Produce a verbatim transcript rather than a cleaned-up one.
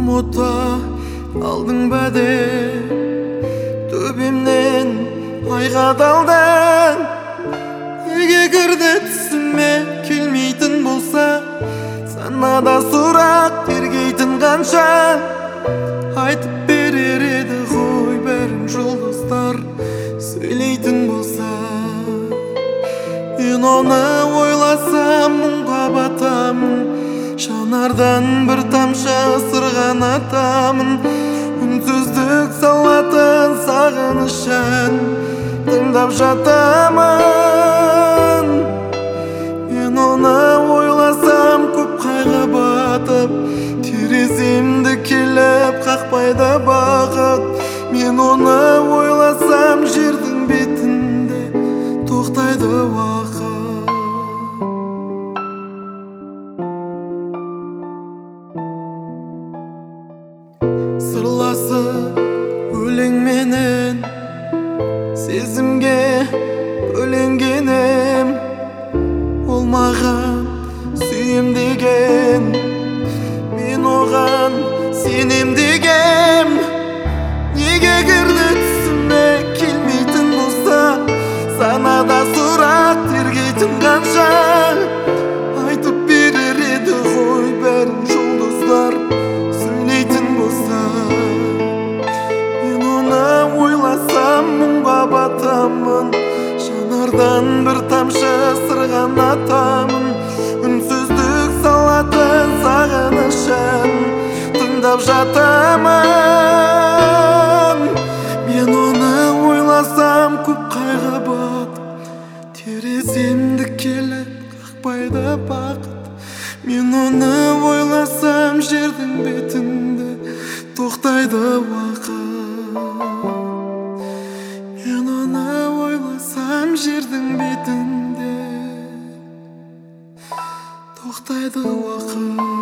ұмыта алдың бәде төбемнен айға далдың. Неге кірді түсіме келмейтін болса, санада сұрақ тергейтін қанша. Айтып берер еді ғой бәрін жұлдыздар сөйлейтін болса. Мен оны ойласам мұңға батамын, жанардан бір тамшы ысырған атамын. Үнсіздік салатын сағынышын тыңдап жатамын. Мен оны ойласам көп қайғы батып, тереземді келіп қақпайды бақыт. Мен оны ойласам жердің бетінде тоқтайды уақыт. Сырласып өлеңменен сезімге бөленгенім, ол маған сүйем деген, мен оған сенем дегем. Неге кірді түсіме келмейтін болса, санада сұрақ тергейтін қанша. Айтып берер еді ғой бәрін жұлдыздар сөйлейтін болса. Мен оны ойласам мұңға батамын, жанардан бір тамшы ысырған атамын. Үнсіздік салатын сағынышын тыңдап жатамын. Мен оны ойласам көп қайғы батып, тереземді келіп қақпайды бақыт. Мен оны ойласам жердің бетінде тоқтайды уақыт. Мен оны ойласам жердің бетінде тоқтайды уақыт.